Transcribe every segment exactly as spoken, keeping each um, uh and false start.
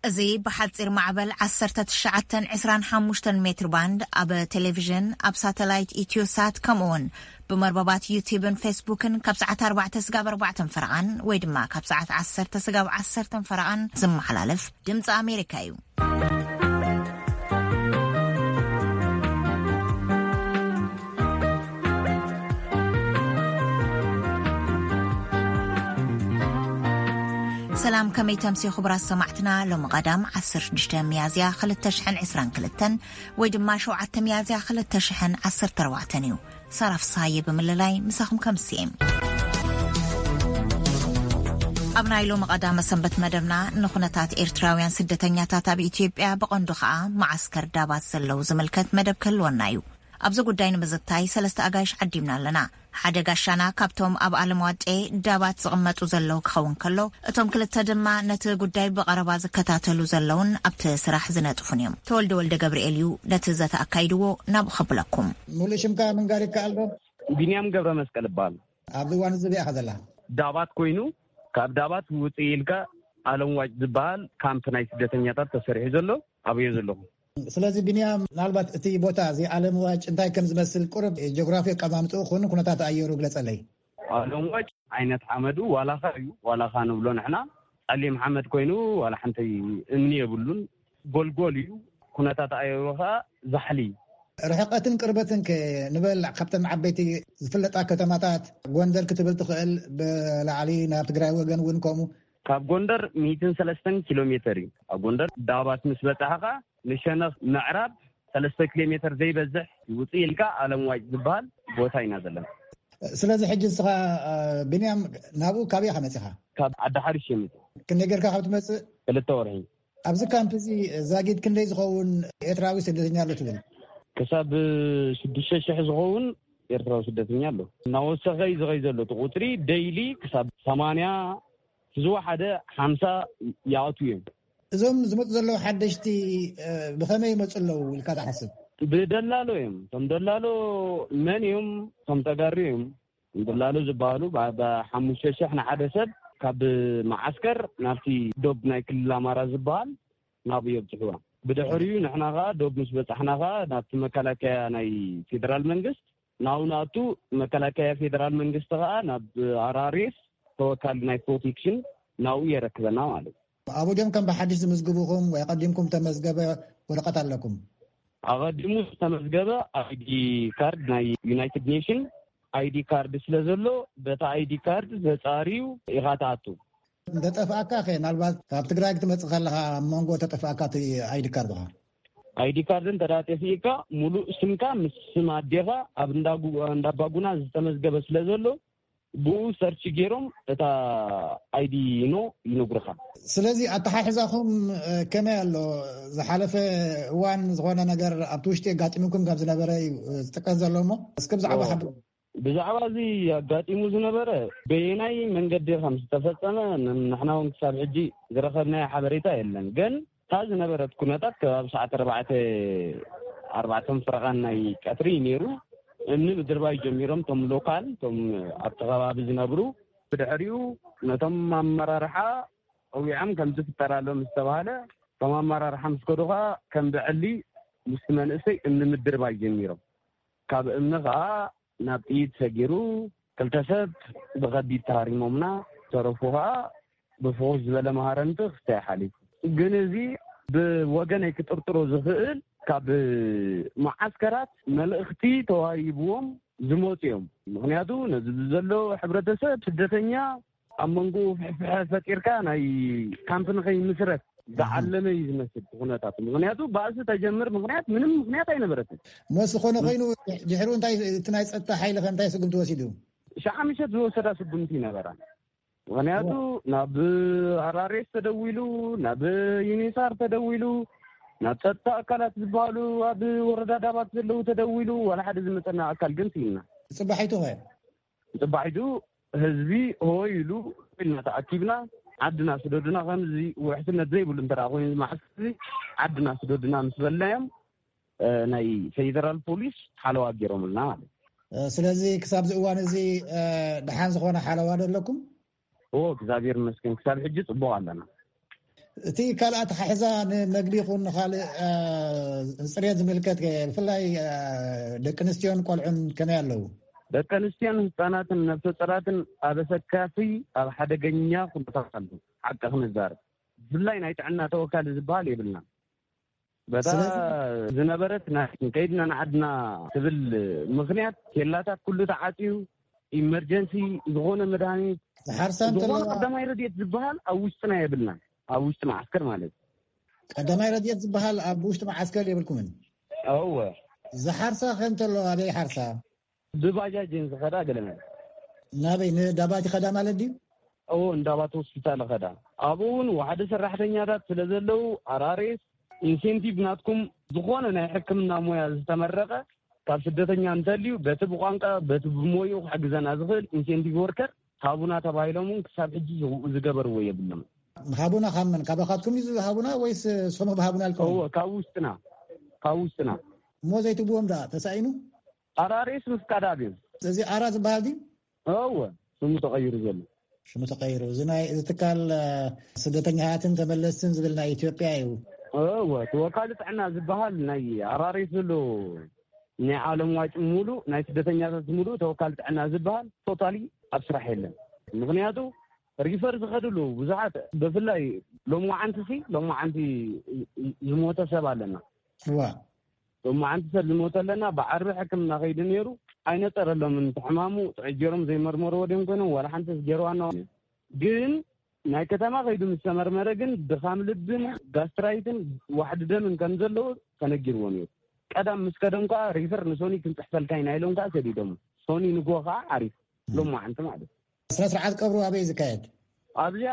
እዚ بحصير معبل عشرة تشعتن عسران حموشتن متر باند اب تلفزيون اب ساتلايت ايتيوسات كمون بمرببات يوتيوبن فيسبوكن كاب ساعات أربعة تسقاب أربعة فرعان ويدما كاب ساعات عشرة تسقاب عشرة فرعان زم حلالف دمز أمريكايو سلام كمي تمسي خبرات سمعتنا لو مقدام عصر شدشتن ميازيا خلت شحن عسران كلتن ويدما شوعة ميازيا خلت شحن عصر تروعتنيو صرف صايب مللاي مساخم كمسيم أبناي لو مقدام سنبت مدرنا نخونتات إيرتراويان سدتنياتات أب إثيوبيا بقندو خاء معسكر دابات سلو زملكت مدب كلونايو أبزو قدين مزتاي سلست أغايش عديمنا لنا حدا قاشانا كابتوم أب ألموات إيه دابات زغمتو زلو كخون كلو اتوم كلتا دما نت قداي بقربا زكتاتلو زلون أبت سراح زناتفنيم تولد ولد قبرئيليو نتزات أكايدو ناب خبلكم مولي شمكا من قاري كالبو بنيام قبر مسكال بال عبدوان الزبي أخذ الله دابات كوينو كاب دابات وطيلكا ألموات زبال كامتناي سدتنياتات تسرح زلو أبي زلو ስለዚህ ቢኒያም ምናልባት እቲ ቦታ እዚ ዓለም ዋጭ እንታይ ከም ዝመስል ቁርብ ጂኦግራፊ ቀማምጦ ኮኑ ኩነታት አየሩ ግለጸለይ ዓለም ዋጭ አይነት አመዱ ዋላኻ እዩ ዋላኻ ንብሎ ንሕና ጸሊም መሐመድ ኮይኑ ዋላ ሓንቲ እምኒ የብሉን ጎልጎል እዩ ኩነታት አየሩኻ ዛሕሊ ርሕቀትን ቅርበትን ከንበል ካብተን ዓበይቲ ዝፍለጣ ከተማታት ጎንደር ክትብል ትኽእል ብላዕሊ ናብ ትግራይ ወገን እውን ከምኡ ካብ ጎንደር مئة وثلاثة ኪሎ ሜትር እዩ ኣብ ጎንደር ዳባት ምስ በጻሕኻ ንሸነኽ ምዕራብ ثلاثة ኪሎ ሜትር ዘይበዝሕ ውጽኢልካ ዓለም ዋጭ ዝበሃል ቦታ ኢና ዘለና ስለዚ ሕጂ ስኻ ቢንያም ናብኡ ካበይ ኸመጽኻ ካብ ኣዳሓሪሽ የምጽ ክንደይ ጌርካ ካብ ትመጽእ ክልተ ወርሒ ኣብዚ ካምፕ እዚ ዛጊድ ክንደይ ዝኸውን ኤርትራዊ ስደተኛ ኣሎ ትብል ክሳብ ሽዱሽተ ሽሕ ዝኸውን ኤርትራዊ ስደተኛ ኣሎ ናወሰኸይ ዝኸይ ዘሎ ቁጥሪ ዴይሊ ክሳብ ሰማንያ ዝወሓደ خمسة ያወቱ እዮም እዞም ዝመፁ ዘለዉ ሓደሽቲ ብኸመይ ይመፁ ኣለዉ ኢልካ ትሓስብ ብደላሎ እዮም ቶም ደላሎ መን እዮም ቶም ተጋሪ እዮም ደላሎ ዝበሃሉ ብሓሙሽተ ሽሕ ንሓደ ሰብ ካብ ማዓስከር ናብቲ ዶብ ናይ ክልል ኣማራ ዝበሃል ናብኡ የብፅሕዋ ብድሕሪኡ ንሕና ኸ ዶብ ምስ በፃሕና ኸ ናብቲ መከላከያ ናይ ፌደራል መንግስት ናብኡ ናቱ መከላከያ ፌደራል መንግስት ኸ ናብ ኣራሬስ ተወካል ናይ ፕሮቴክሽን ናው يركبنا ማለት አቡ ደም ከም በሐዲስ ዝምዝግቡኩም ወይ ቀዲምኩም ተመዝገበ ወረቀት አለኩም አቀዲሙ ተመዝገበ አይዲ ካርድ ናይ ዩናይትድ ኔሽን አይዲ ካርድ ስለዘሎ በታ አይዲ ካርድ ዘጻሪው ይጋታቱ እንደጠፋካ ከናልባት ካብ ትግራይ ክትመጽእ ከለኻ መንጎ ተጠፋካ አይዲ ካርድ አይዲ ካርድን ተዳጠፊካ ሙሉ ስምካ ምስ ስም አዴኻ ኣብ እንዳጉ እንዳባጉና ዝተመዝገበ ስለዘሎ ቡ ሰርች ጌሮም እታ አይዲ ኖ ይነግሩኻ ስለዚ አተሓሕዛኹም ከመይ ኣሎ ዝሓለፈ እዋን ዝኾነ ነገር ኣብ ትውሽጢ ጋጢምኩም ካብ ዝነበረ ዝጥቀስ ዘሎሞ እስከ ብዛዕባ ሓብ ብዛዕባ እዚ ጋጢሙ ዝነበረ በየናይ መንገዲ ከም ዝተፈጸመ ንሕና እውን ክሳብ ሕጂ ዝረኸብናዮ ሓበሬታ የለን ግን ታ ዝነበረት ኩነታት ከባቢ ሰዓት ኣርባዕተ ኣርባዕተ ፍረቓን ናይ ቀትሪ ነይሩ እኒ ብድርባይ ጀሚሮም ቶም ሎካል ቶም ኣብቲ ከባቢ ዝነብሩ ብድሕሪኡ ነቶም ኣመራርሓ ቀዊዖም ከም ዝፍጠራሎም ዝተባሃለ ቶም ኣመራርሓ ምስ ከዱኻ ከም ብዕሊ ምስ መንእሰይ እምኒ ምድርባይ ጀሚሮም ካብ እምኒ ከዓ ናብ ጥይት ሰጊሩ ክልተ ሰብ ብኸቢድ ተሃሪሞምና ተረፉ ከዓ ብፍኹስ ዝበለ መሃረንቲ ክስታይ ሓሊፉ ግን እዚ ብወገነይ ክጥርጥሮ ዝኽእል ካብ ማዓስከራት መልእኽቲ ተዋሂብዎም ዝመፁ እዮም ምክንያቱ ነዚ ዘሎ ሕብረተሰብ ስደተኛ ኣብ መንጎ ፍሕፍሕ ፈጢርካ ናይ ካምፕ ንኸይምስረት ዝዓለመ እዩ ዝመስል ኩነታት ምክንያቱ ባእሲ ተጀምር ምክንያት ምንም ምክንያት ኣይነበረትን መስ ዝኾነ ኮይኑ ድሕሪኡ እንታይ እቲ ናይ ፀጥታ ሓይሊ ኸ እንታይ ስጉምቲ ወሲዱ ሸዓሚሸት ዝወሰዳ ስጉምቲ ይነበራ ምክንያቱ ናብ ኣራሬስ ተደዊሉ ናብ ዩኒሳር ተደዊሉ ናብ ፀጥታ ኣካላት ዝበሃሉ ኣብ ወረዳ ዳባት ዘለዉ ተደዊሉ ዋላ ሓደ ዝመፀና ኣካል ግን ሲልና ፅባሒቱ ኸ ፅባሒቱ ህዝቢ ሆይሉ ኢልና ተኣኪብና ዓድና ስደድና ከምዚ ውሕስነት ዘይብሉ እንተራ ኮይኑ ማዕስከሪ ዓድና ስደድና ምስ በልናዮም ናይ ፌደራል ፖሊስ ሓለዋ ገይሮምልና ማለት ስለዚ ክሳብ እዋን እዚ ድሓን ዝኾነ ሓለዋ ኣለኩም ኦ እግዚአብሔር ይመስገን ክሳብ ሕጂ ጽቡቕ ኣለና እቲ ካልኣት ሓሕዛ ንመግቢኹን ካልእ ፅሬት ዝምልከት ብፍላይ ደቂ ኣንስትዮን ቆልዑን ከመይ ኣለዉ? ደቂ ኣንስትዮን ህፃናትን ነፍሰ ጡራትን ኣብ ኣሰካፊ ኣብ ሓደገኛ ኩነታት ኣለዉ። ሓቂ ክንዛረብ ብፍላይ ናይ ጥዕና ተወካሊ ዝበሃል የብልና በታ ዝነበረት ናይ ከይድና ንዓድና ትብል ምክንያት ኬላታት ኩሉ ተዓፅዩ ኢመርጀንሲ ዝኾነ መድሃኒት ዝሓርሳን ዝኾነ ቀዳማይ ረድኤት ዝበሃል ኣብ ውሽጥና የብልና ኣብ ውሽጢ ማዓስከር ማለት ቀዳማይ ረድኤት ዝበሃል ኣብ ውሽጢ ማዓስከር የብልኩምን? ኣዎ ዝሓርሳ ከንተሎ ኣበይ ሓርሳ? ብባጃጅ ዝኸዳ ገለና ናበይ ንዳባት ይኸዳ ማለት ድዩ? ኣዎ እንዳባት ሆስፒታል ኸዳ ኣብኡ እውን ዋሕደ ሰራሕተኛታት ስለ ዘለው ኣራሬስ ኢንሴንቲቭ ናትኩም ዝኾነ ናይ ሕክምና ሞያ ዝተመረቀ ካብ ስደተኛ እንተልዩ በቲ ብቋንቋ በቲ ብሞዩ ክሕግዘና ዝኽእል ኢንሴንቲቭ ወርከር ሃቡና ተባሂሎም ክሳብ ሕጂ ዝገበርዎ የብሎም። ሃቡና ካመን ካባኻትኩም እዩ ሃቡና ወይስ ስኹም ብሃቡና አልኩም? ኣዎ ካብ ውሽጥና ካብ ውሽጥና ሞ ዘይትብዎም ዳ ተሳኢኑ ኣራሬስ ምስካዳ ድዩ እዚ ኣራ ዝበሃል ድዩ? ኣዎ ስሙ ተቐይሩ ዘሎ ሽሙ ተቐይሩ እዚ ናይ እዚ ትካል ስደተኛታትን ተመለስትን ዝብል ናይ ኢትዮጵያ እዩ። ኣዎ ተወካሊ ጥዕና ዝበሃል ናይ ኣራሬስ ዘሎ ናይ ዓለም ዋጭ ሙሉ ናይ ስደተኛታት ሙሉ ተወካሊ ጥዕና ዝበሃል ቶታሊ ኣብ ስራሕ የለን። ምክንያቱ ሪፈር ዝኸድሉ ብዙሓት ብፍላይ ሎሙዓንቲ ሲ ሎሙዓንቲ ዝሞተ ሰብ ኣለና ዋ ሎሙዓንቲ ሰብ ዝሞተ ኣለና ብዓርቢ ሕክምና ከይዲ ነይሩ ኣይነፀረሎምን ሕማሙ ጥዕጀሮም ዘይመርመርዎ ድዮም ኮይኖም ወላ ሓንቲ ገይርዋና ግን ናይ ከተማ ከይዱ ምስ ተመርመረ ግን ድኻም ልብን ጋስትራይትን ዋሕዲ ደምን ከም ዘለዎ ተነጊርዎ ነይሩ። ቀዳም ምስ ቀደም ከዓ ሪፈር ንሶኒ ክንፅሕፈልካ ኢና ኢሎም ከዓ ሰዲዶም ሶኒ ንጎ ከዓ ዓሪፍ ሎሙዓንቲ ማለት ስነ ስርዓት ቀብሩ ኣበይ ዝካየድ? ኣብዚያ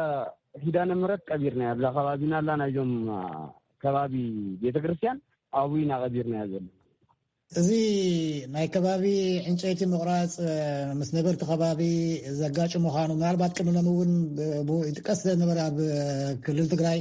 ሂዳነ ምሕረት ቀቢርና ኣብዛ ከባቢና ኣላ ናይዞም ከባቢ ቤተክርስትያን ኣብይና ቀቢርና ዘሎ። እዚ ናይ ከባቢ ዕንጨይቲ ምቁራፅ ምስ ነበርቲ ከባቢ ዘጋጭ ምዃኑ ምናልባት ቅድሚሎም እውን ይጥቀስ ዝነበረ ኣብ ክልል ትግራይ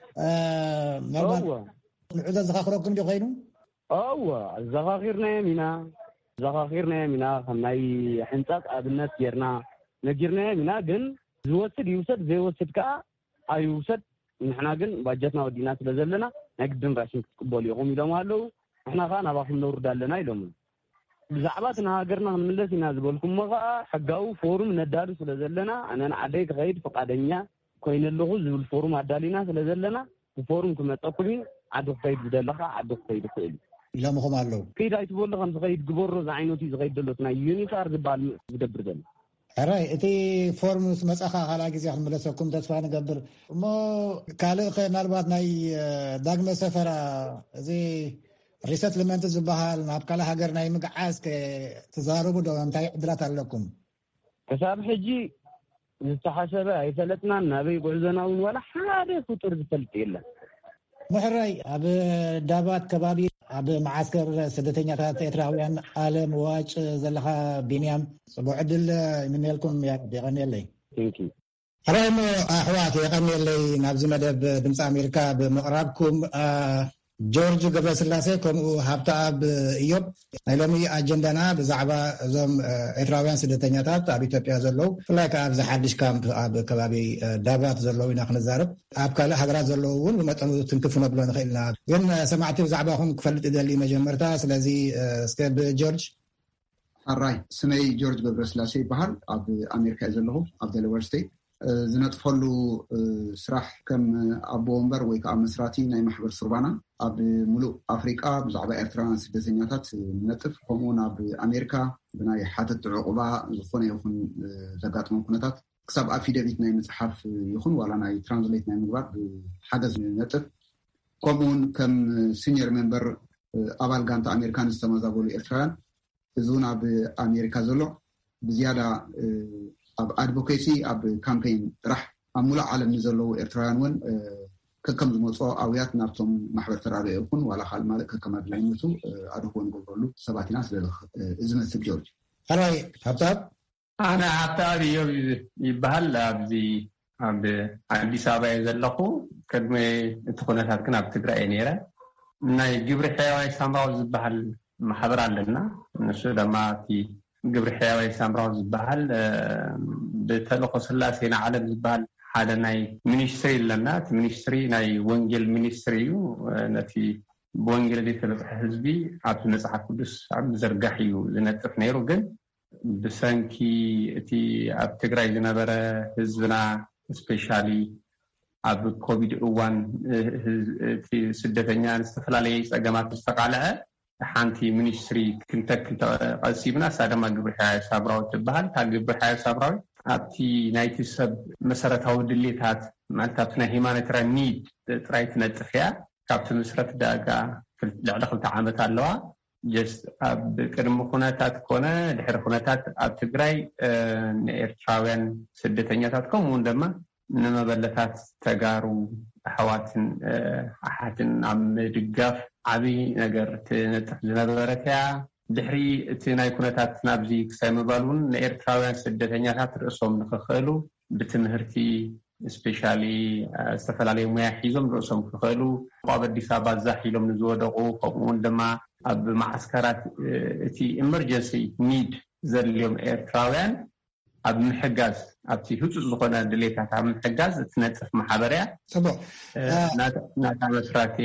ምናልባት ንዑዘት ዘኻኽረኩም ዶ ኮይኑ? ኣዎ ዘኻኺርናዮም ኢና ዘኻኺርናዮም ኢና ከም ናይ ሕንፃት ኣብነት ጌርና ነጊርናዮም ኢና ግን ዝወስድ ይውሰድ ዘይወስድ ከዓ ኣይውሰድ ንሕና ግን ባጀትና ወዲና ስለ ዘለና ናይ ግድን ራሽን ክትቅበሉ ኢኹም ኢሎም ኣለው። ንሕና ከዓ ናባኹም ነውርዳ ኣለና ኢሎም ብዛዕባ እቲ ንሃገርና ክንምለስ ኢና ዝበልኩሞ ከዓ ሕጋዊ ፎሩም ነዳሉ ስለ ዘለና ኣነ ንዓደይ ክኸይድ ፈቃደኛ ኮይኑ ኣለኹ ዝብል ፎሩም ኣዳሊና ስለ ዘለና ብፎሩም ክመፀኩኒ ዓዲ ክኸይድ ዝደለካ ዓዲ ክኸይድ ክእል ኢሎምኹም ኣለው። ከይድ ኣይትበሉ ከም ዝኸይድ ግበሮ ዝዓይነቱ እዩ ዝኸይድ ደሎት ናይ ዩኒታር ዝበሃል ዝገብር ዘሎ ሕራይ እቲ ፎርም መፅኻ ካልእ ግዜ ክንመለሰኩም ተስፋ ንገብር እሞ ካልእ ኸ ምናልባት ናይ ዳግመ ሰፈራ እዚ ሪሰትልመንት ዝበሃል ናብ ካልእ ሃገር ናይ ምግዓዝ ትዛረቡ ዶ? እንታይ ዕድላት ኣለኩም? ክሳብ ሕጂ ዝተሓሰበ ኣይፈለጥናን ናበይ ጉዕዞና እውን ዋላ ሓደ ፍጡር ዝፈልጥ የለን። ምሕራይ ኣብ ዳባት ከባቢ ኣብ ማዓስከር ስደተኛታት ኤርትራውያን ዓለም ዋጭ ዘለኻ ቢንያም ፅቡቅ ዕድል ይምንየልኩም የቀኒየለይ። ሕራይ ሞ ኣሕዋት የቀኒየለይ ናብዚ መደብ ድምፂ ኣሜሪካ ብምቕራብኩም ጆርጅ ገብረስላሴ ከምኡ ሃብተኣብ እዮም። ናይ ሎሚ ኣጀንዳና ብዛዕባ እዞም ኤርትራውያን ስደተኛታት ኣብ ኢትዮጵያ ዘለው ብፍላይ ከዓ ኣብዚ ሓድሽ ካምፕ ኣብ ከባቢ ዳባት ዘለው ኢና ክንዛረብ ኣብ ካልእ ሃገራት ዘለው እውን ብመጠኑ ትንክፍ ነብሎ ንኽእል ኢና ግን ሰማዕቲ ብዛዕባኹም ክፈልጥ ይደሊ መጀመርታ። ስለዚ እስከ ብጆርጅ ሓራይ ስመይ ጆርጅ ገብረስላሴ ይበሃል። ኣብ ኣሜሪካ እዩ ዘለኹ ኣብ ደለወር ስቴት ዝነጥፈሉ ስራሕ ከም ኣቦ ወንበር ወይ ከዓ መስራቲ ናይ ማሕበር ሱርባና ኣብ ሙሉእ ኣፍሪቃ ብዛዕባ ኤርትራውያን ስደተኛታት ነጥፍ ከምኡውን ኣብ ኣሜሪካ ብናይ ሓተት ዕቁባ ዝኾነ ይኹን ዘጋጥሞም ኩነታት ክሳብ ኣፊደቪት ናይ መፅሓፍ ይኹን ዋላ ናይ ትራንስሌት ናይ ምግባር ብሓገዝ ነጥፍ ከምኡውን ከም ሲኒየር ሜምበር ኣባል ጋንታ ኣሜሪካን ዝተመዛበሉ ኤርትራውያን እዚ እውን ኣብ ኣሜሪካ ዘሎ ብዝያዳ ኣብ ኣድቮኬሲ ኣብ ካምፔይን ጥራሕ ኣብ ሙሉእ ዓለም ንዘለዉ ኤርትራውያን እውን ከከም ዝመፅኦ ኣብያት ናብቶም ማሕበር ተራድኦ ይኹን ዋላ ካል ማለት ከከም ኣድላይነቱ ኣድኮ ንገብረሉ ሰባት ኢና ስለ ዝመስል ጆርጅ። ሕራይ ሃብተኣብ ኣነ ሃብተኣብ እዮም ይበሃል። ኣብዚ ኣብ ኣዲስ ኣበባ እየ ዘለኹ። ቅድሚ እቲ ኩነታት ግን ኣብ ትግራይ እየ ነይረ። ናይ ግብሪ ሕያዋይ ሳምራዊ ዝበሃል ማሕበር ኣለና። ንሱ ድማ እቲ ግብሪ ሕያዋይ ሳምራዊ ዝበሃል ብተልእኮ ስላሴ ንዓለም ዝበሃል ሓደ ናይ ሚኒስትሪ ለና ሚኒስትሪ ናይ ወንጌል ሚኒስትሪ እዩ ነቲ በወንጌል ዝተበፅሐ ህዝቢ ኣብ መጽሓፍ ቅዱስ ኣብ ዘርጋሕ እዩ ዝነጥፍ ነይሩ ግን ብሰንኪ እቲ ኣብ ትግራይ ዝነበረ ህዝብና ስፔሻሊ ኣብ ኮቪድ እዋን እቲ ስደተኛ ዝተፈላለዩ ፀገማት ዝተቃልዐ ሓንቲ ሚኒስትሪ ክንተክል ተቀሲብና ሳደማ ግብረ ሓያል ሳብራዊ ትበሃል ታ ግብረ ሓያል ሳብራዊ ኣብቲ ናይቲ ሰብ መሰረታዊ ድሌታት ማለት ናይ ሂማኒታሪያን ኒድ ጥራይ ትነጥፍ እያ ካብቲ ምስረት ዳጋ ልዕሊ ክልተ ዓመት ኣለዋ just ኣብ ቅድሚ ኩነታት ኮነ ድሕሪ ኩነታት ኣብ ትግራይ ንኤርትራውያን ስደተኛታት ከምኡውን ድማ ንመበለታት ተጋሩ ኣሕዋትን ኣሓትን ኣብ ምድጋፍ ዓብይ ነገር ትነጥፍ ዝነበረት እያ ድሕሪ እቲ ናይ ኩነታት ናብዚ ክሳይ ምባሉን ንኤርትራውያን ስደተኛታት ርእሶም ንክኽእሉ ብትምህርቲ ስፔሻሊ ዝተፈላለዩ ሙያ ሒዞም ርእሶም ክኽእሉ ኣብ ኣዲስ ኣበባ ዛሒሎም ንዝወደቁ ከምኡውን ድማ ኣብ ማዕስከራት እቲ ኢመርጀንሲ ኒድ ዘድልዮም ኤርትራውያን ኣብ ምሕጋዝ ኣብቲ ህፁፅ ዝኾነ ድሌታት ኣብ ምሕጋዝ እትነጥፍ ማሕበርያ ፅቡቅ ናታ መስራቴ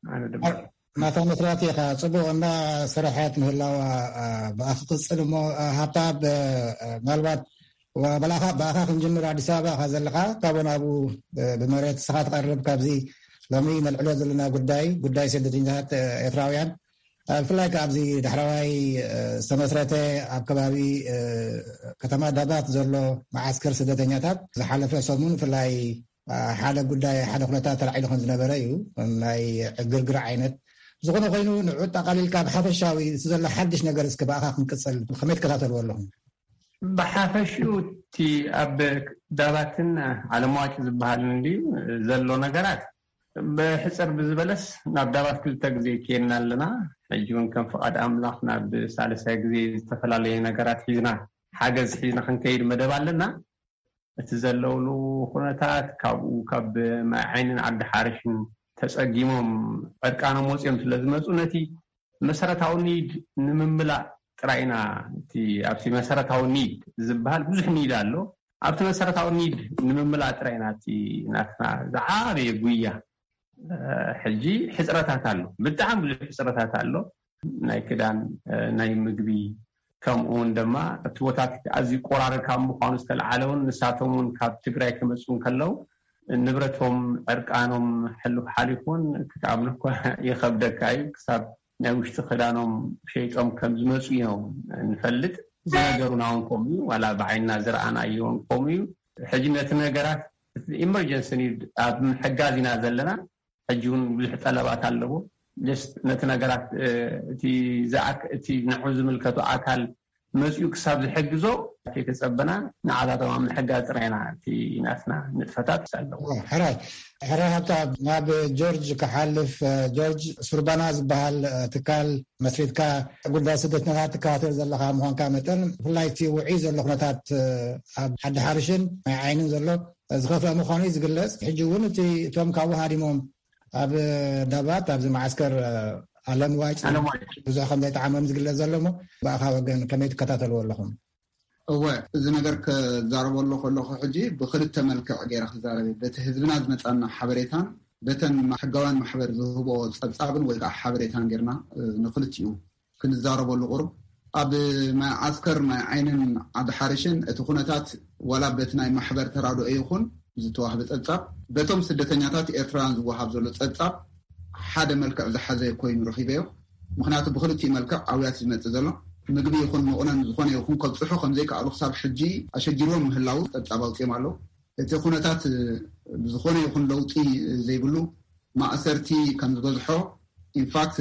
ናታ መስራቴ ካ ፅቡቅ እና ስራሕት ምህላዋ ብኣኽ ቅፅል እሞ ሃብታ ምናልባት ወበላኻ ብኣኻ ክንጅምር ኣዲስ ኣበባ ካ ዘለካ ካብኡ ናብኡ ብመሬት ስኻ ትቐርብ ካብዚ ሎሚ ነልዕሎ ዘለና ጉዳይ ጉዳይ ስደተኛታት ኤርትራውያን ብፍላይ ካብዚ ዳሕራዋይ ዝተመስረተ ኣብ ከባቢ ከተማ ዳባት ዘሎ ማዓስከር ስደተኛታት ዝሓለፈ ሰሙን ብፍላይ ሓደ ጉዳይ ሓደ ኩነታት ተላዒሉ ከም ዝነበረ እዩ ናይ ግርግር ዓይነት ዝኾነ ኮይኑ ንዑ ጠቃሊልካ ብሓፈሻዊ ዘሎ ሓድሽ ነገር እስከ ብኣኻ ክንቅፅል ከመይ ትከታተልዎ ኣለኹም ብሓፈሽኡ እቲ ኣብ ዳባትን ዓለምዋጭ ዝበሃል እንድዩ ዘሎ ነገራት ብሕፅር ብዝበለስ ናብ ዳባት ክልተ ግዜ ከየና ኣለና ሕጂ እውን ከም ፍቃድ ኣምላኽ ናብ ሳልሳይ ግዜ ዝተፈላለዩ ነገራት ሒዝና ሓገዝ ሒዝና ክንከይድ መደብ ኣለና እቲ ዘለውሉ ኩነታት ካብኡ ካብ ዓይንን ዓዲ ሓርሽን ተፀጊሞም ዕርቃኖም ወፂኦም ስለዝመፁ ነቲ መሰረታዊ ኒድ ንምምላእ ጥራይና እቲ ኣብቲ መሰረታዊ ኒድ ዝበሃል ብዙሕ ኒድ ኣሎ ኣብቲ መሰረታዊ ኒድ ንምምላእ ጥራይና እቲ ናትና ዝዓበየ ጉያ ሕጂ ሕፅረታት ኣሎ ብጣዕሚ ብዙሕ ሕፅረታት ኣሎ ናይ ክዳን ናይ ምግቢ ከምኡውን ድማ እቲ ቦታት ኣዝዩ ቆራርካ ምዃኑ ዝተለዓለውን ንሳቶም እውን ካብ ትግራይ ክመፁ ከለው ንብረቶም ዕርቃኖም ሕልፍ ሓሊፉን ክተኣምኑ እኳ ይኸብደካ እዩ ክሳብ ናይ ውሽጢ ክዳኖም ሸይጦም ከም ዝመፁ እዮም ንፈልጥ ዝነገሩና እውን ከምኡ ዋላ ብዓይንና ዝረኣናዮ ከምኡ እዩ ሕጂ ነቲ ነገራት ኢመርጀንሲ ኒድ ኣብ ምሕጋዝ ኢና ዘለና ሕጂ እውን ብዙሕ ጠለባት ኣለዎ ነቲ ነገራት እቲ ዝኣክ እቲ ንዑ ዝምልከቱ ኣካል መፅኡ ክሳብ ዝሕግዞ ከይተፀበና ንዓታቶም ኣብ ምሕጋዝ ጥራይና እቲ ናትና ንጥፈታት ኣለዎ ሕራይ ሕራይ ሃብታ ናብ ጆርጅ ክሓልፍ ጆርጅ ሱርባና ዝበሃል ትካል መስሪትካ ጉዳይ ስደተኛታት ትከታተል ዘለካ ምዃንካ መጠን ብፍላይ እቲ ውዒይ ዘሎ ኩነታት ኣብ ዓዲ ሓርሽን ናይ ዓይንን ዘሎ ዝኸፍአ ምዃኑ ዝግለፅ ሕጂ እውን እቲ እቶም ካብኡ ሃዲሞም ኣብ ዳባት ኣብዚ ማዓስከር ኣለምዋጭ ብዙሕ ከምዘይ ተዓመም ዝግለፅ ዘሎ ሞ ብኣኻ ወገን ከመይ ትከታተልዎ ኣለኹም እወ እዚ ነገር ክዛረበሉ ከለኹ ሕጂ ብክልተ መልክዕ ገይረ ክዛረበ በቲ ህዝብና ዝመፃና ሓበሬታን በተን ሕጋውያን ማሕበር ዝህቦ ፀብፃብን ወይ ከዓ ሓበሬታን ጌርና ንክልቲኡ ክንዛረበሉ ቁርብ ኣብ ማዓስከር ናይ ዓይንን ዓዲ ሓርሽን እቲ ኩነታት ዋላ በቲ ናይ ማሕበር ተራድኦ ይኹን ዝተዋህበ ፀብፃብ በቶም ስደተኛታት ኤርትራውያን ዝወሃብ ዘሎ ፀብፃብ ሓደ መልክዕ ዝሓዘ ኮይኑ ረኺበዮ ምክንያቱ ብክልቲኡ መልክዕ ዓብያት ዝመፅእ ዘሎ ምግቢ ይኹን መቑነን ዝኾነ ይኹን ከብፅሑ ከምዘይከኣሉ ክሳብ ሕጂ ኣሸጊሮም ምህላው ፀብፃብ ኣውፅኦም ኣለዉ እቲ ኩነታት ብዝኾነ ይኹን ለውጢ ዘይብሉ ማእሰርቲ ከም ዝበዝሖ ኢንፋክት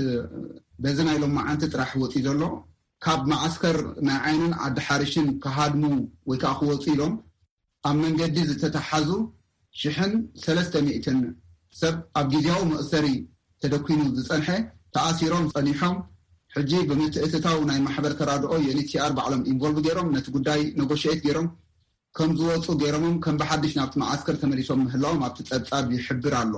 በዚ ናይ ሎም መዓንቲ ጥራሕ ወፂኡ ዘሎ ካብ ማዓስከር ናይ ዓይንን ዓዲ ሓርሽን ክሃድሙ ወይ ከዓ ክወፁ ኢሎም ኣብ መንገዲ ዝተተሓዙ ሽሕን ሰለስተ ሚእትን ሰብ ኣብ ጊዜያዊ መእሰሪ ተደኪኑ ዝፀንሐ ተኣሲሮም ፀኒሖም ሕጂ ብምትእትታው ናይ ማሕበር ተራድኦ ዩኤንኤችሲአር ባዕሎም ኢንቮልቭ ገይሮም ነቲ ጉዳይ ነጎሽኤት ገይሮም ከም ዝወፁ ገይሮሞም ከም ብሓድሽ ናብቲ ማዓስከር ተመሊሶም ምህላዎም ኣብቲ ፀብፃብ ይሕብር ኣሎ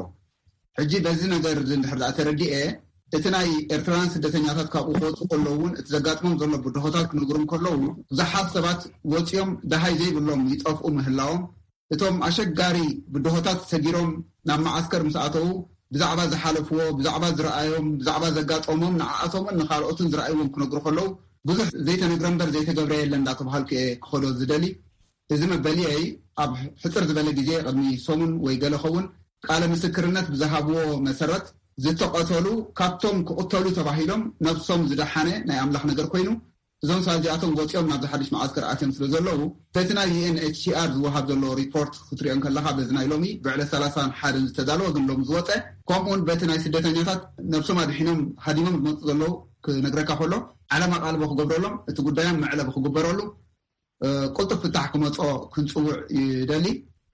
ሕጂ በዚ ነገር እንድሕር ተረዲአ እቲ ናይ ኤርትራውያን ስደተኛታት ካብኡ ክወፁ ከለዉ እውን እቲ ዘጋጥሞም ዘሎ ብድሆታት ክነግሮም ከለዉ ብዙሓት ሰባት ወፂኦም ደሃይ ዘይብሎም ይጠፍኡ ምህላዎም እቶም ኣሸጋሪ ብድሆታት ሰጊሮም ናብ ማዓስከር ምስኣተው ብዛዕባ ዝሓለፍዎ ብዛዕባ ዝረኣዮም ብዛዕባ ዘጋጠሞም ንዓኣቶምን ንኻልኦትን ዝረኣይዎም ክነግሩ ከለዉ ብዙሕ ዘይተነግረ እምበር ዘይተገብረ የለን እንዳተባሃልኩ ክኸዶ ዝደሊ እዚ መበሊአይ ኣብ ሕፅር ዝበለ ግዜ ቅድሚ ሰሙን ወይ ገለ ኸውን ቃለ ምስክርነት ብዝሃብዎ መሰረት ዝተቐተሉ ካብቶም ክቕተሉ ተባሂሎም ነፍሶም ዝደሓነ ናይ ኣምላኽ ነገር ኮይኑ እዞም ሳዚኣቶም ወፂኦም ናብ ዝሓድሽ ማዓስከር ኣትዮም ስለ ዘለዉ በቲ ናይ ዩኤንኤችሲአር ዝወሃብ ዘሎ ሪፖርት ክትሪኦን ከለካ በዚ ናይ ሎሚ ብዕለ ሰላሳን ሓደን ዝተዳለወ ግን ሎም ዝወፀ ከምኡውን በቲ ናይ ስደተኛታት ነፍሶም ኣድሒኖም ሃዲሞም ዝመፁ ዘለዉ ክነግረካ ከሎ ዓለማ ቃልቦ ክገብረሎም እቲ ጉዳዮም መዕለቢ ክግበረሉ ቁልጡፍ ፍታሕ ክመፆ ክንፅውዕ ይደሊ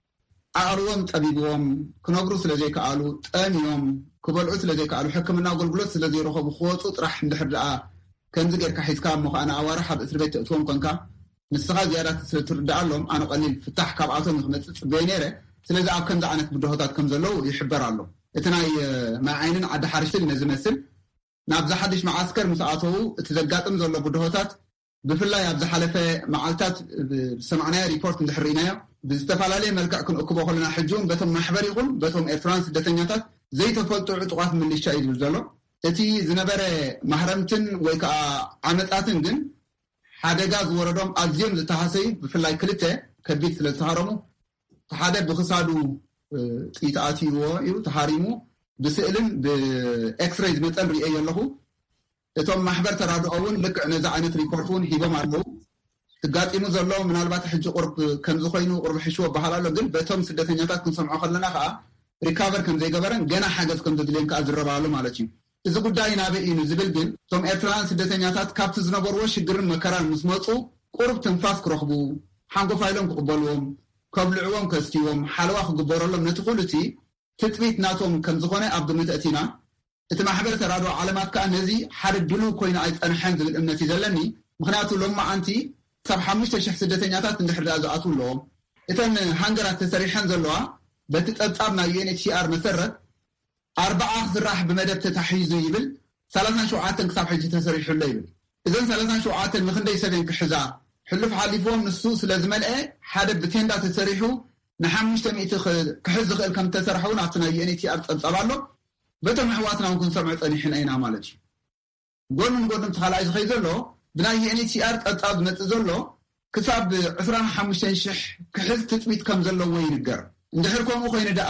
ኣዕርዎም ጠቢብዎም ክነግሩ ስለዘይከኣሉ ጠሚዮም ክበልዑ ስለዘይከኣሉ ሕክምና ኣገልግሎት ስለዘይረኸቡ ክወፁ ጥራሕ እንድሕር ደኣ ከምዚ ጌርካ ሒዝካ እሞ ከኣነ ኣዋርሕ ኣብ እስር ቤት ተእትዎም ኮንካ ንስኻ ዝያዳት ስለትርዳኣሎም ኣነ ቀሊል ፍታሕ ካብኣቶም ክመፅእ ፅበየ ነይረ ስለዚ ኣብ ከምዚ ዓይነት ብድሆታት ከም ዘለዉ ይሕበር ኣሎ እቲ ናይ ማይ ዓይንን ዓዲ ሓርሽትን ነዝመስል ናብ ዝሓድሽ ማዓስከር ምስኣተዉ እቲ ዘጋጥም ዘሎ ብድሆታት ብፍላይ ኣብ ዝሓለፈ መዓልታት ሰማዕናዮ ሪፖርት እንድሕርኢናዮ ብዝተፈላለየ መልክዕ ክንእክቦ ከለና ሕጂውን በቶም ማሕበር ይኹን በቶም ኤርትራን ስደተኛታት ዘይተፈልጡ ዕጡቋት ምልሻ እዩ ዝብል ዘሎ እቲ ዝነበረ ማህረምትን ወይ ከዓ ዓመፃትን ግን ሓደጋ ዝወረዶም ኣዝዮም ዝተሃሰዩ ብፍላይ ክልተ ከቢድ ስለ ዝተሃረሙ ሓደ ብክሳዱ ጥይት ኣትይዎ እዩ ተሃሪሙ ብስእልን ብኤክስሬይ ዝመፀን ሪእየ ኣለኹ እቶም ማሕበር ተራድኦ እውን ልክዕ ነዚ ዓይነት ሪፖርት እውን ሂቦም ኣለዉ ትጋጢሙ ዘሎ ምናልባት ሕጂ ቁርብ ከምዚ ኮይኑ ቁርቢ ሕሽዎ በሃል ኣሎ ግን በቶም ስደተኛታት ክንሰምዖ ከለና ከዓ ሪካቨር ከም ዘይገበረን ገና ሓገዝ ከም ዘድልየን ከዓ ዝረባሉ ማለት እዩ እዚ ጉዳይ ናበይ እዩ ዝብል ግን እቶም ኤርትራውያን ስደተኛታት ካብቲ ዝነበርዎ ሽግርን መከራን ምስ መፁ ቁርብ ትንፋስ ክረኽቡ ሓንጎፋኢሎም ክቕበልዎም ከብልዕዎም ከስትዎም ሓለዋ ክግበረሎም ነቲ ኩሉ እቲ ትጥቢት ናቶም ከም ዝኾነ ኣብ ግምት እቲና እቲ ማሕበር ተራድኦ ዓለማት ከዓ ነዚ ሓደ ድሉው ኮይኑ ኣይፀንሐን ዝብል እምነት እዩ ዘለኒ ምክንያቱ ሎማዓንቲ ሳብ ሓሙሽተ ሽሕ ስደተኛታት እንድሕር ዳ ዝኣትው ኣለዎም እተን ሃንገራት ተሰሪሐን ዘለዋ በቲ ጠብጣብ ናይ ዩኤንኤችሲአር መሰረት ኣርባዓ ክስራሕ ብመደብ ተታሒዙ ይብል ሰላሳን ሸውዓተን ክሳብ ሕጂ ተሰሪሑሎ ይብል እዘን ሰላሳን ሸውዓተን ንክንደይ ሰበን ክሕዛ ሕሉፍ ሓሊፎም ንሱ ስለ ዝመልአ ሓደ ብቴንዳ ተሰሪሑ ንሓሙሽተ ሚእቲ ክሕዝ ዝኽእል ከም ተሰርሐ እውን ኣብቲ ናይ ዩኤንኤችሲአር ፀብፀብ ኣሎ በቶም ኣሕዋትና እውን ክንሰምዑ ፀኒሕና ኢና ማለት እዩ ጎኑ ንጎኑ ተኻልኣይ ዝኸይ ዘሎ ብናይ ዩኤንኤችሲአር ፀብፃብ ዝመፅእ ዘሎ ክሳብ ዕስራን ሓሙሽተን ሽሕ ክሕዝ ትፅቢት ከም ዘለዎ ይንገር እንድሕር ከምኡ ኮይኑ ደኣ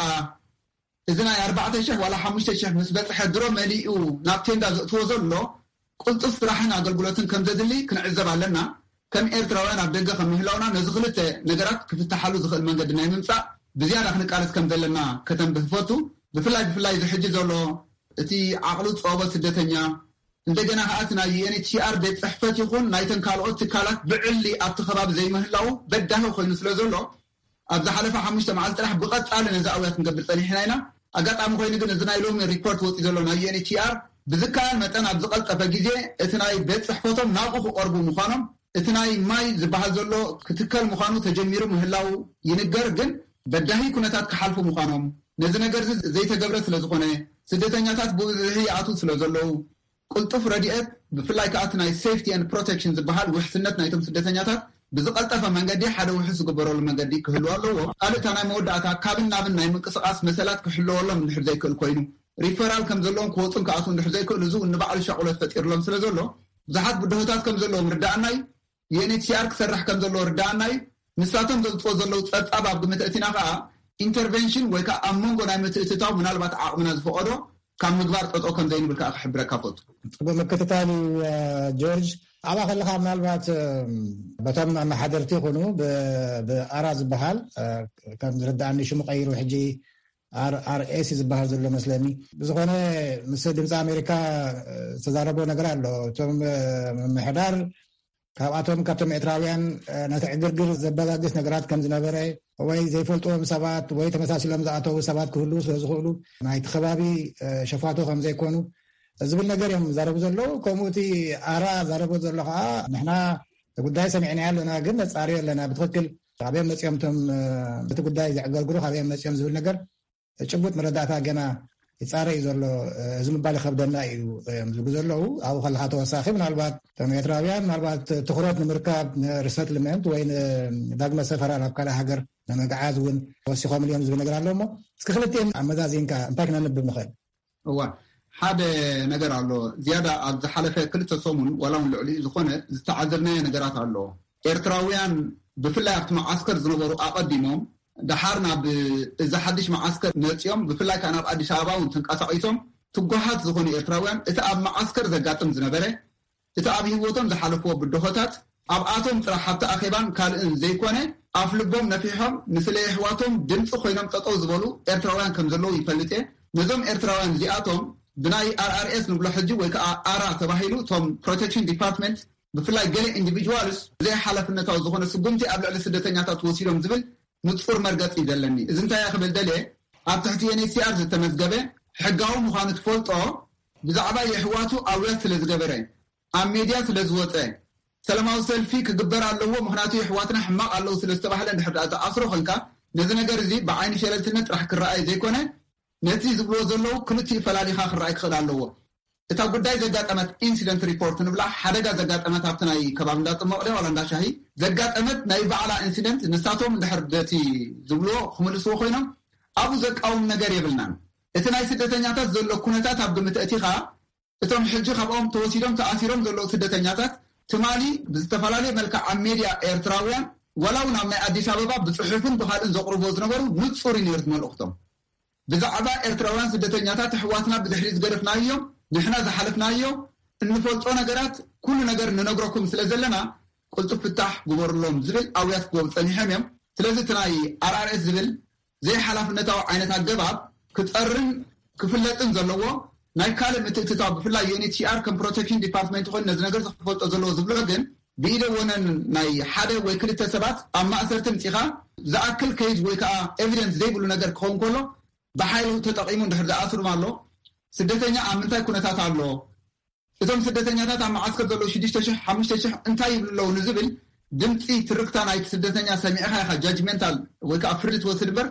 እዚ ናይ ኣርባዕተ ሽሕ ዋላ ሓሙሽተ ሽሕ ምስ በፅሐ ድሮ መሊኡ ናብ ቴንዳ ዘእትዎ ዘሎ ቁልጡፍ ስራሕን ኣገልግሎትን ከም ዘድሊ ክንዕዘብ ኣለና ከም ኤርትራውያን ኣብ ደገ ከም ምህላውና ነዚ ክልተ ነገራት ክፍታሓሉ ዝኽእል መንገዲ ናይ ምምፃእ ብዝያዳ ክንቃለስ ከም ዘለና ከተንብህ ፈቱ ብፍላይ ብፍላይ ዝሕጂ ዘሎ እቲ ዓቕሉ ፀወበ ስደተኛ እንደገና ከዓ እቲ ናይ ዩኤንኤችሲአር ቤት ፅሕፈት ይኹን ናይተን ካልኦት ትካላት ብዕሊ ኣብቲ ከባቢ ዘይምህላው በዳሂ ኮይኑ ስለ ዘሎ ኣብ ዝሓለፈ ሓሙሽተ መዓልቲ ጥራሕ ብቐፃሊ ነዚ ኣውያት ክንገብር ፀኒሕና ኢና ኣጋጣሚ ኮይኑ ግን እዚ ናይ ሎሚ ሪፖርት ወፂ ዘሎ ናይ ዩኤንኤችሲአር ብዝከኣል መጠን ኣብ ዝቐልጠፈ ግዜ እቲ ናይ ቤት ፅሕፈቶም ናብኡ ክቐርቡ ምዃኖም እቲ ናይ ማይ ዝበሃል ዘሎ ክትከል ምዃኑ ተጀሚሩ ምህላው ይንገር ግን በዳሂ ኩነታት ክሓልፉ ምዃኖም ነዚ ነገር ዘይተገብረ ስለ ዝኾነ ስደተኛታት ብብዝሒ ይኣትዉ ስለ ዘለዉ ቁልጡፍ ረድኤት ብፍላይ ከዓ እቲ ናይ ሴፍቲ ኤንድ ፕሮቴክሽን ዝበሃል ውሕስነት ናይቶም ስደተኛታት ብዝቐልጠፈ መንገዲ ሓደ ውሕስ ዝግበረሉ መንገዲ ክህልዎ ኣለዎ ካልእታ ናይ መወዳእታ ካብን ናብን ናይ ምንቅስቓስ መሰላት ክህልወሎም እንድሕር ዘይክእል ኮይኑ ሪፈራል ከም ዘለዎም ክወፁን ክኣትዉ እንድሕር ዘይክእሉ እዚ ንባዕሉ ሻቁለት ፈጢርሎም ስለ ዘሎ ብዙሓት ብድሆታት ከም ዘለዎም ርዳእናይ ዩኤንኤችሲአር ክሰርሕ ከም ዘለዎ ርዳእናይ ንሳቶም ዘውፅዎ ዘለው ፀብፃብ ኣብ ግምት እቲና ከዓ ኢንተርቬንሽን ወይ ከዓ ኣብ መንጎ ናይ ምትእትታው ምናልባት ዓቕምና ዝፈቐዶ ካብ ምግባር ጠጦ ከም ዘይንብል ከዓ ክሕብረካ ፈቱ ብምክትታል ጆርጅ ኣብኣ ከለካ ምናልባት በቶም ኣመሓደርቲ ይኹኑ ብኣራ ዝበሃል ከም ዝርዳእኒ ሽሙ ቀይሩ ሕጂ አርኤስ ዝበሃል ዘሎ መስለኒ ብዝኾነ ምስ ድምፂ ኣሜሪካ ዝተዛረቦ ነገር ኣሎ እቶም ምሕዳር ካብኣቶም ካብቶም ኤርትራውያን ነቲ ዕግርግር ዘበጋግስ ነገራት ከም ዝነበረ ወይ ዘይፈልጥዎም ሰባት ወይ ተመሳሲሎም ዝኣተዉ ሰባት ክህልው ስለዝኽእሉ ናይቲ ከባቢ ሸፋቶ ከም ዘይኮኑ ዝብል ነገር እዮም ዛረቡ ዘለዉ ከምኡ እቲ ኣራ ዛረቦ ዘሎ ከዓ ንሕና ጉዳይ ሰሚዕና ኣለና ግን ነፃርዮ ኣለና ብትክክል ካበዮም መፅኦም ቶም እቲ ጉዳይ ዘዕገልግሉ ካበዮም መፅኦም ዝብል ነገር ጭቡጥ መረዳእታ ገና ይፃረ እዩ ዘሎ እዚ ምባል ይከብደና እዩ ዝብሉ ዘለዉ ኣብኡ ከለካ ተወሳኺ ምናልባት ቶም ኤርትራውያን ምናልባት ትኩረት ንምርካብ ሪሰትልመንት ወይ ዳግመ ሰፈራ ናብ ካልእ ሃገር ንመጋዓዝ እውን ወሲኾም እዮም ዝብል ነገር ኣሎ እሞ እስኪ ክልቲኦም ኣመዛዚንካ እንታይ ክነንብብ ንኽእል? እዋ ሓደ ነገር ኣሎ ዝያዳ ኣብ ዝሓለፈ ክልተ ሰሙን ዋላ እውን ልዕሊ ዝኾነ ዝተዓዘብናዮ ነገራት ኣሎ። ኤርትራውያን ብፍላይ ኣብቲ መዓስከር ዝነበሩ ኣቐዲሞም ድሓር ናብ እዚ ሓድሽ መዓስከር መፅኦም ብፍላይ ከዓ ናብ ኣዲስ ኣበባ እውን ተንቀሳቒሶም ትጓሃት ዝኾኑ ኤርትራውያን እቲ ኣብ መዓስከር ዘጋጥም ዝነበረ እቲ ኣብ ሂወቶም ዝሓለፍዎ ብድሆታት ኣብ ኣቶም ጥራሕ ሓብቲ ኣኼባን ካልእን ዘይኮነ ኣፍ ልቦም ነፊሖም ምስለ ኣሕዋቶም ድምፂ ኮይኖም ጠጠው ዝበሉ ኤርትራውያን ከም ዘለዉ ይፈልጥ እየ። ነዞም ኤርትራውያን እዚኣቶም ብናይ ኣርኣርኤስ ንብሎ ሕጂ ወይ ከዓ ኣራ ተባሂሉ እቶም ፕሮቴክሽን ዲፓርትመንት ብፍላይ ገለ ኢንዲቪጁዋልስ ዘይ ሓላፍነታዊ ዝኾነ ስጉምቲ ኣብ ልዕሊ ስደተኛታት ወሲዶም ዝብል ንፁር መርገፂ ዘለኒ። እዚ እንታይ ክብል ደልየ ኣብ ትሕቲ ዩኤንኤችሲአር ዝተመዝገበ ሕጋዊ ምዃኑ ትፈልጦ ብዛዕባ የሕዋቱ ኣውያት ስለ ዝገበረ ኣብ ሜድያ ስለ ዝወፀ ሰላማዊ ሰልፊ ክግበር ኣለዎ ምክንያቱ የሕዋትና ሕማቕ ኣለዉ ስለ ዝተባህለ እንድሕር ተኣስሮ ኮንካ ነዚ ነገር እዚ ብዓይኒ ሸለልትነት ጥራሕ ክረኣይ ዘይኮነ ነቲ ዝብልዎ ዘለዉ ክልቲኡ ፈላሊኻ ክረኣይ ክኽእል ኣለዎ። እታ ጉዳይ ዘጋጠመት ኢንሲደንት ሪፖርት ንብላ ሓደጋ ዘጋጠመት ኣብቲ ናይ ከባቢ እንዳጥመቕለ ዋላ እንዳሻሂ ዘጋጠመት ናይ በዕላ ኢንሲደንት ንሳቶም እንድሕር ደቲ ዝብልዎ ክምልስዎ ኮይኖም ኣብኡ ዘቃውም ነገር የብልናን። እቲ ናይ ስደተኛታት ዘሎ ኩነታት ኣብ ግምት እቲኻ እቶም ሕጂ ካብኦም ተወሲዶም ተኣሲሮም ዘለዉ ስደተኛታት ትማሊ ብዝተፈላለየ መልክዕ ኣብ ሜድያ ኤርትራውያን ዋላ እውን ኣብ ናይ ኣዲስ ኣበባ ብፅሑፍን ብካልእን ዘቕርቦ ዝነበሩ ንፁር ነርት መልእኽቶም ብዛዕባ ኤርትራውያን ስደተኛታት ኣሕዋትና ብድሕሪ ዝገደፍናዮም ንሕና ዝሓለፍናዮ እንፈልጦ ነገራት ኩሉ ነገር ንነግረኩም ስለ ዘለና ቁልጡፍ ፍታሕ ግበርሎም ዝብል ኣውያት ክገብሩ ፀኒሖም እዮም። ስለዚ እቲ ናይ ኣርኣርኤስ ዝብል ዘይ ሓላፍነታዊ ዓይነት ኣገባብ ክፀርን ክፍለጥን ዘለዎ ናይ ካልእ ምትእትታው ብፍላይ ዩኤንኤችሲአር ከም ፕሮቴክሽን ዲፓርትመንት ኮይኑ ነዚ ነገር ዝክፈልጦ ዘለዎ ዝብሎ ግን ብኢደ ወነን ናይ ሓደ ወይ ክልተ ሰባት ኣብ ማእሰርቲ ምፂኻ ዝኣክል ከይድ ወይ ከዓ ኤቪደንስ ዘይብሉ ነገር ክኸውን ከሎ ብሓይሉ ተጠቂሙ እንድሕር ዝኣስሩም ኣሎ። ስደተኛ ኣብ ምንታይ ኩነታት ኣሎ እቶም ስደተኛታት ኣብ መዓስከር ዘለዉ ሽዱሽተ ሽሕ ሓሙሽተ ሽሕ እንታይ ይብሉ ኣለዉ ንዝብል ድምፂ ትርክታ ናይቲ ስደተኛ ሰሚዕኻ ኢኻ ጃጅሜንታል ወይ ከዓ ፍርዲ ትወስድ እምበር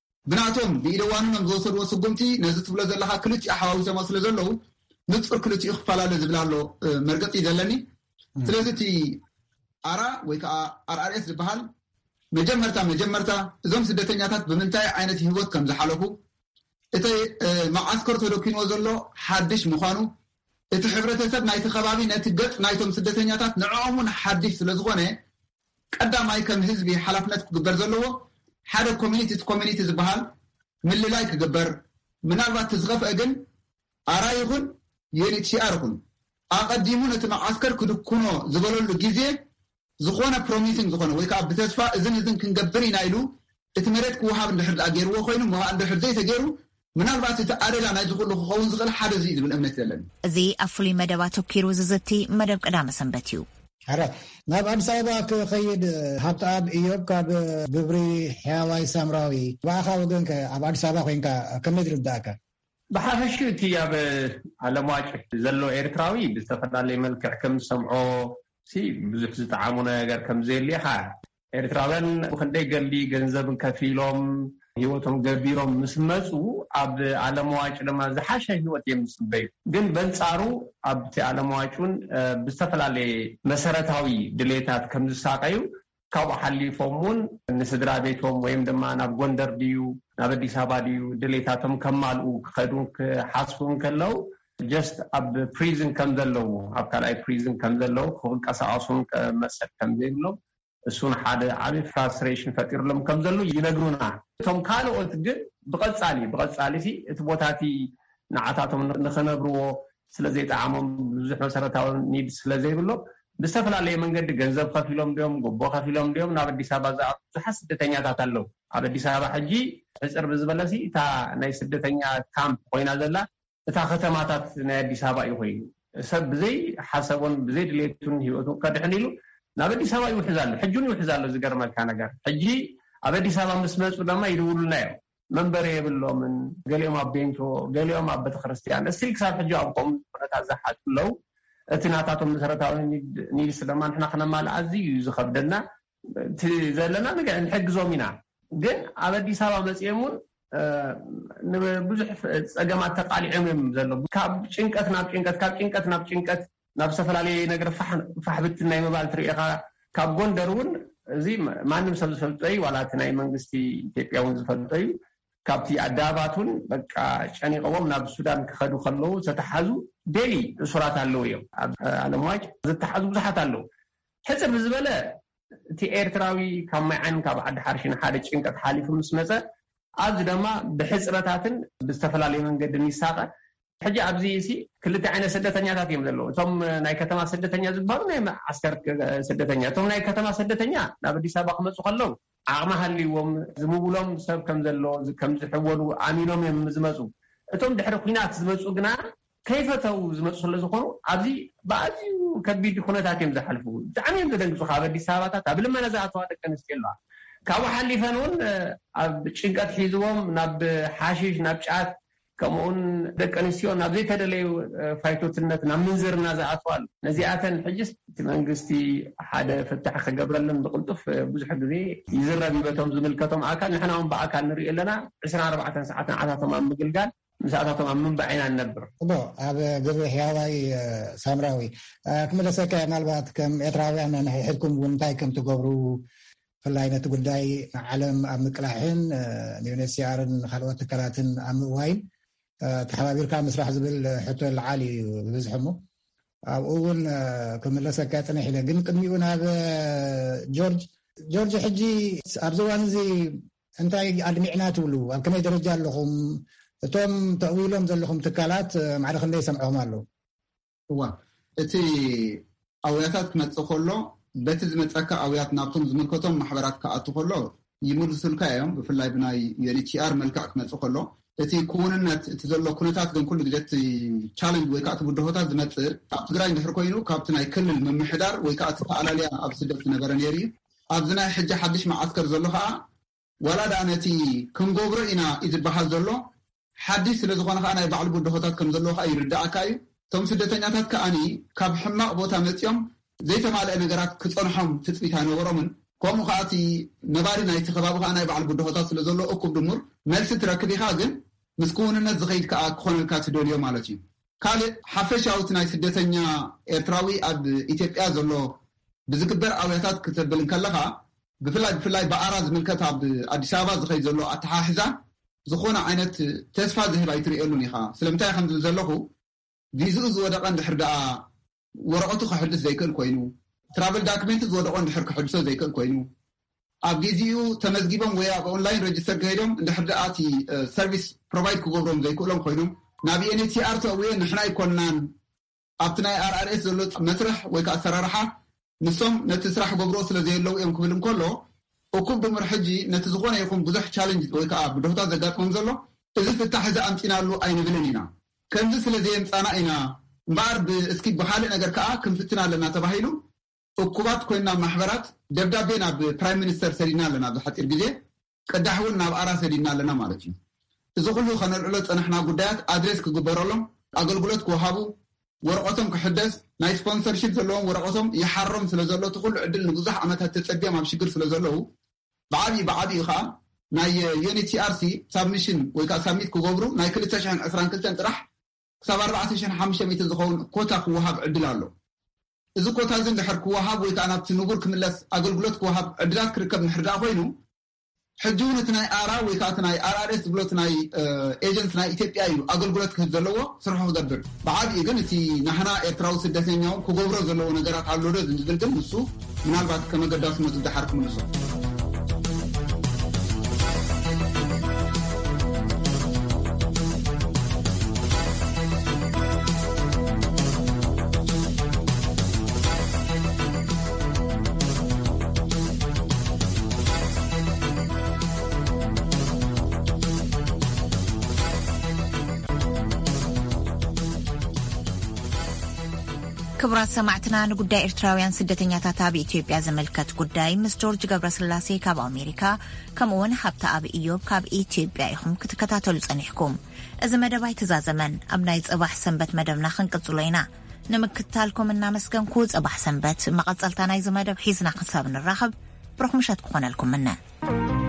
ብናቶም ብኢደዋንኖም ዝወሰድዎ ስጉምቲ ነዚ ትብሎ ዘለካ ክልቲኡ ሓዋዊሶማ ስለ ዘለዉ ንፁር ክልቲኡ ክፈላለ ዝብል ኣሎ መርገፂ ዘለኒ። ስለዚ እቲ ኣራ ወይ ከዓ ኣርኣርኤስ ዝበሃል መጀመርታ መጀመርታ እዞም ስደተኛታት ብምንታይ ዓይነት ሂወት ከም ዝሓለፉ እቲ መዓስከር ተደኪንዎ ዘሎ ሓድሽ ምዃኑ እቲ ሕብረተሰብ ናይቲ ከባቢ ነቲ ገፅ ናይቶም ስደተኛታት ንዕኦምን ሓድሽ ስለ ዝኾነ ቀዳማይ ከም ህዝቢ ሓላፍነት ክግበር ዘለዎ ሓደ ኮሚኒቲ እቲ ኮሚኒቲ ዝበሃል ምልላይ ክግበር ምናልባት ዝኸፍአ ግን ኣራ ይኹን ዩኤንኤችሲአር ይኹን ኣቐዲሙ ነቲ መዓስከር ክድኩኖ ዝበለሉ ግዜ ዝኾነ ፕሮሚሲንግ ዝኾነ ወይ ከዓ ብተስፋ እዝን እዝን ክንገብር ኢና ኢሉ እቲ መሬት ክወሃብ እንድሕር ኣ ገይርዎ ኮይኑ እንድሕር ዘይተገይሩ ምናልባት እቲ ኣደጋ ናይ ዝኽእሉ ክኸውን ዝኽእል ሓደ እዚ ዝብል እምነት ዘለኒ። እዚ ኣብ ፍሉይ መደባ ተኪሩ ዝዘቲ መደብ ቀዳመ ሰንበት እዩ። ሓራይ ናብ ኣዲስ ኣበባ ክኸይድ ሃብተኣብ እዮብ ካብ ግብሪ ሕያዋይ ሳምራዊ ባዕኻ ወገን ኣብ ኣዲስ ኣበባ ኮይንካ ከመይ ዝርዳእካ? ብሓፈሹ እቲ ኣብ ዓለምዋጭ ዘሎ ኤርትራዊ ብዝተፈላለየ መልክዕ ከም ዝሰምዖ ብዙሕ ዝጠዓሙ ነገር ከም ዘየልየኻ ኤርትራውያን ክንደይ ገሊ ገንዘብን ከፊሎም ሂወቶም ገቢሮም ምስ መፁ ኣብ ዓለምዋጭ ድማ ዝሓሸ ሂወት እዮም ዝፅበዩ። ግን በንፃሩ ኣብቲ ዓለምዋጭን ብዝተፈላለየ መሰረታዊ ድሌታት ከም ዝሳቀዩ ካብኡ ሓሊፎም እውን ንስድራ ቤቶም ወይም ድማ ናብ ጎንደር ድዩ ናብ ኣዲስ ኣበባ ድዩ ድሌታቶም ከማልኡ ክኸዱን ክሓስቡን ከለው ጀስት ኣብ ፕሪዝን ከም ዘለዉ ኣብ ካልኣይ ፕሪዝን ከም ዘለዉ ክንቀሳቀሱን መሰል ከም ዘይብሎም እሱን ሓደ ዓብይ ፍራስትሬሽን ፈጢሩሎም ከም ዘሎ ይነግሩና። እቶም ካልኦት ግን ብቐፃሊ ብቐፃሊ ሲ እቲ ቦታቲ ንዓታቶም ንኽነብርዎ ስለዘይጠዓሞም ብዙሕ መሰረታዊ ኒድ ስለዘይብሎም ብዝተፈላለየ መንገዲ ገንዘብ ከፊሎም ድዮም ጎቦ ከፊሎም ድዮም ናብ ኣዲስ ኣበባ ዝኣቱ ብዙሓት ስደተኛታት ኣለዉ። ኣብ ኣዲስ ኣበባ ሕጂ ሕፅር ብዝበለሲ እታ ናይ ስደተኛ ካምፕ ኮይና ዘላ እታ ከተማታት ናይ ኣዲስ ኣበባ እዩ ኮይኑ ሰብ ብዘይ ሓሰቦን ብዘይ ድሌቱን ሂወቱን ከድሕን ኢሉ ናብ ኣዲስ ኣበባ ይውሕዛሉ። ሕጁን ይውሕዛሉ። ዝገርመካ ነገር ሕጂ ኣብ ኣዲስ ኣበባ ምስ መፁ ድማ ይድውሉና እዮም መንበሪ የብሎምን ገሊኦም ኣብ ቤንቶ ገሊኦም ኣብ ቤተክርስትያን እስቲል ክሳብ ሕጂ ኣብ ቆም ኩነታት ዝሓትለው እቲ ናታቶም መሰረታዊ ኒድስ ድማ ንሕና ክነማልእ ኣዝዩ እዩ ዝኸብደና እቲ ዘለና ንሕግዞም ኢና። ግን ኣብ ኣዲስ ኣበባ መፅኦም እውን ንብዙሕ ፀገማት ተቃሊዖም እዮም ዘሎ። ካብ ጭንቀት ናብ ጭንቀት ካብ ጭንቀት ናብ ጭንቀት ናብ ዝተፈላለየ ነገር ፋሕብት ናይ ምባል ትሪኢኻ ካብ ጎንደር እውን እዚ ማንም ሰብ ዝፈልጦይ ዋላት ናይ መንግስቲ ኢትዮጵያውን ዝፈልጦይ ካብቲ ኣዳባቱን በቃ ጨኒቆም ናብ ሱዳን ክኸዱ ከለው ዝተሓዙ ዴሊ ሱራት ኣለው እዮም ኣብ ዓለምዋጭ ዝተሓዙ ብዙሓት ኣለው ሕፅር ብዝበለ እቲ ኤርትራዊ ካብ ማይዓን ካብ ዓዲ ሓርሽን ሓደ ጭንቀት ሓሊፉ ምስ መፀ ኣብዚ ድማ ብሕፅረታትን ብዝተፈላለየ መንገድን ይሳቀ ሕጂ ኣብዚ እዚ ክልተ ዓይነት ስደተኛታት እዮም ዘለዉ እቶም ናይ ከተማ ስደተኛ ዝበሃሉ ናይ ዓስከር ስደተኛ እቶም ናይ ከተማ ስደተኛ ናብ አዲስ ኣበባ ክመፁ ከለው ዓቕሚ ሃልይዎም ዝምብሎም ሰብ ከም ዘሎ ከም ዝሕወሉ ኣሚኖም እዮም ዝመፁ እቶም ድሕሪ ኩናት ዝመፁ ግና ከይፈተው ዝመፁ ስለ ዝኾኑ ኣብዚ ብኣዝዩ ከቢድ ኩነታት እዮም ዝሓልፉ ብጣዕሚ እዮም ዘደንግፁ ካብ አዲስ ኣበባታት ኣብ ልመና ዝኣተዋ ደቂ ኣንስትዮ ኣለዋ ካብኡ ሓሊፈን እውን ኣብ ጭንቀት ሒዝዎም ናብ ሓሺሽ ናብ ጫት ከምኡን ደቂ ኣንስትዮ ናብ ዘይተደለዩ ፋይቶትነት ናብ ምንዝርና ዝኣትዋሉ ነዚኣተን ሕጅስ እቲ መንግስቲ ሓደ ፍታሕ ክገብረለን ብቅልጡፍ ብዙሕ ግዜ ይዝረብ ይበቶም ዝምልከቶም ኣካል ንሕና እውን ብኣካል ንሪኦ ኣለና عشرين أربعة ሰዓት ዓታቶም ኣብ ምግልጋል ምስኣታቶም ኣብ ምንባዒና ንነብር ዶ ኣብ ግብሪ ሕያዋይ ሳምራዊ ክመለሰከ ምናልባት ከም ኤርትራውያን ንሕድኩም እውን እንታይ ከም ትገብሩ ፍላይ ነቲ ጉዳይ ዓለም ኣብ ምቅላሕን ዩኤንኤችሲአርን ካልኦት ትካላትን ኣብ ምእዋይን ተሓባቢርካ ምስራሕ ዝብል ሕቶ ልዓሊ ብብዝሒ እሞ ኣብኡ እውን ክምለሰካ ፅንሕ ኢለ ግን ቅድሚኡ ናብ ጆርጅ ጆርጅ ሕጂ ኣብዚ እዋን እዚ እንታይ ኣድሚዕና ትብሉ ኣብ ከመይ ደረጃ ኣለኹም እቶም ተእዊሎም ዘለኹም ትካላት ማዕረ ክንደይ ሰምዖም ኣለዉ እዋ እቲ ኣውያታት ክመፅእ ከሎ በቲ ዝመፀካ ኣውያት ናብቶም ዝምልከቶም ማሕበራት ክኣቱ ከሎ ይምልሱልካ እዮም ብፍላይ ብናይ ዩኤንኤችሲአር መልክዕ ክመፅእ ከሎ እቲ ክውንነት እቲ ዘሎ ኩነታት ግን ኩሉ ግዜ እቲ ቻለንጅ ወይ ከዓ እቲ ጉድሆታት ዝመፅእ ኣብ ትግራይ እንድሕር ኮይኑ ካብቲ ናይ ክልል ምምሕዳር ወይ ከዓ እቲ ተኣላልያ ኣብ ስደት ዝነበረ ነይሩ እዩ ኣብዚ ናይ ሕጂ ሓድሽ ማዓስከር ዘሎ ከዓ ዋላ ዳ ነቲ ክንገብሮ ኢና እዩ ዝበሃል ዘሎ ሓድሽ ስለ ዝኾነ ከዓ ናይ ባዕሉ ጉድሆታት ከም ዘለዎ ከዓ ይርዳእካ እዩ እቶም ስደተኛታት ከዓኒ ካብ ሕማቕ ቦታ መፂኦም ዘይተማልአ ነገራት ክፀንሖም ትፅቢት ኣይነበሮምን ከምኡ ከዓ እቲ ነባሪ ናይቲ ከባቢ ከዓ ናይ ባዕሉ ጉድሆታት ስለ ዘሎ እኩብ ድሙር መልሲ ትረክብ ኢኻ ግን ምስ ክውንነት ዝኸይድ ከዓ ክኾነልካ ትደልዮ ማለት እዩ ካልእ ሓፈሻዊት ናይ ስደተኛ ኤርትራዊ ኣብ ኢትዮጵያ ዘሎ ብዝግበር ኣውያታት ክትብል ከለካ ብፍላይ ብፍላይ በኣራ ዝምልከት ኣብ ኣዲስ ኣበባ ዝኸይድ ዘሎ ኣተሓሕዛ ዝኾነ ዓይነት ተስፋ ዝህብ ኣይትሪእየሉን ኢኻ ስለምንታይ ከም ዝብል ዘለኹ ቪዝኡ ዝወደቐ እንድሕር ደኣ ወረቐቱ ክሕድስ ዘይክእል ኮይኑ ትራቨል ዳክሜንት ዝወደቆ እንድሕር ክሕድሶ ዘይክእል ኮይኑ ኣብ ግዚኡ ተመዝጊቦም ወይ ኣብ ኦንላይን ሬጅስተር ከይዶም እንድሕር ደኣ እቲ ሰርቪስ ፕሮቫይድ ክገብሮም ዘይክእሎም ኮይኖም ናብ ዩኤንኤችሲአር ተእውየ ንሕና ይኮንናን ኣብቲ ናይ አርአርኤስ ዘሎ መስርሕ ወይ ከዓ ኣሰራርሓ ንሶም ነቲ ስራሕ ገብሮ ስለ ዘየለው እዮም ክብል እንከሎ እኩብ ድምር ሕጂ ነቲ ዝኾነ ይኹን ብዙሕ ቻለንጅ ወይ ከዓ ብድሆታት ዘጋጥሞም ዘሎ እዚ ፍታሕ እዚ ኣምፂናሉ ኣይንብልን ኢና ከምዚ ስለ ዘየምፃና ኢና እምበኣር እስኪ ብካልእ ነገር ከዓ ክንፍትና ኣለና ተባሂሉ እኩባት ኮይና ማሕበራት ደብዳቤ ናብ ፕራይም ሚኒስተር ሰዲድና ኣለና ብሓፂር ግዜ ቅዳሕ እውን ናብ ኣራ ሰዲድና ኣለና ማለት እዩ እዚ ኩሉ ከነልዕሎ ፀናሕና ጉዳያት ኣድሬስ ክግበረሎም ኣገልግሎት ክወሃቡ ወረቐቶም ክሕደስ ናይ ስፖንሰርሽፕ ዘለዎም ወረቐቶም ይሓሮም ስለ ዘሎ እቲ ኩሉ ዕድል ንብዙሕ ዓመታት ተፀቢዮም ኣብ ሽግር ስለ ዘለዉ ብዓብዪ ብዓብዪ ከዓ ናይ ዩኤንኤችሲአርሲ ሳብሚሽን ወይ ከዓ ሳብሚት ክገብሩ ናይ ክልተ ሽሕን ዕስራን ክልተን ጥራሕ ክሳብ ኣርባዕተ ሽሕን ሓሙሽተ ሚእቲ ዝኸውን ኮታ ክወሃብ ዕድል ኣሎ እዚ ኮታ እዚ እንድሕር ክወሃብ ወይ ከዓ ናብቲ ንቡር ክምለስ ኣገልግሎት ክወሃብ ዕድላት ክርከብ ንሕርዳእ ኮይኑ ሕጂ እውን እቲ ናይ ኣራ ወይ ከዓ እቲ ናይ አርአርኤስ ዝብሎ እቲ ናይ ኤጀንት ናይ ኢትዮጵያ እዩ ኣገልግሎት ክህብ ዘለዎ ስርሑ ክገብር ብዓብዪ ግን እቲ ናሕና ኤርትራዊ ስደተኛውን ክገብሮ ዘለዎ ነገራት ኣሎ ዶ ዝብል ግን ንሱ ምናልባት ከመገዳስነቱ ዝድሓር ክምልሶ ክቡራት ሰማዕትና ንጉዳይ ኤርትራውያን ስደተኛታት ኣብ ኢትዮጵያ ዘመልከት ጉዳይ ምስ ጆርጅ ገብረስላሴ ካብ ኣሜሪካ ከምኡውን ሃብታ ኣብ ኢዮብ ካብ ኢትዮጵያ ኢኹም ክትከታተሉ ፀኒሕኩም እዚ መደብ ኣይተዛዘመን ኣብ ናይ ፅባሕ ሰንበት መደብና ክንቅፅሎ ኢና ንምክትታልኩም እናመስገንኩ ፅባሕ ሰንበት መቐፀልታ ናይዚ መደብ ሒዝና ክሳብ ንራኸብ ብርኹም ምሸት ክኾነልኩም ምነ